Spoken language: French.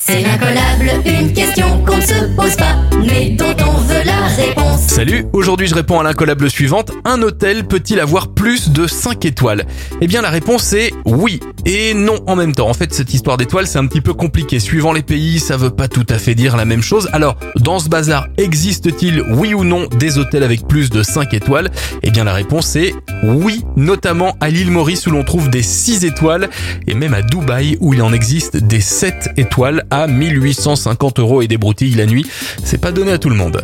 C'est l'incollable, une question qu'on ne se pose pas, mais dont on veut la réponse. Salut, aujourd'hui je réponds à l'incollable suivante. Un hôtel peut-il avoir plus de 5 étoiles ? Eh bien la réponse est oui et non en même temps. En fait cette histoire d'étoiles c'est un petit peu compliqué. Suivant les pays ça veut pas tout à fait dire la même chose. Alors dans ce bazar existe-t-il oui ou non des hôtels avec plus de 5 étoiles ? Eh bien la réponse est oui, notamment à l'île Maurice où l'on trouve des 6 étoiles et même à Dubaï où il en existe des 7 étoiles à 1850 € et des broutilles la nuit. C'est pas donné à tout le monde.